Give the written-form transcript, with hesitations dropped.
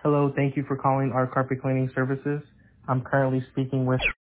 Hello, thank you for calling our carpet cleaning services. I'm currently speaking with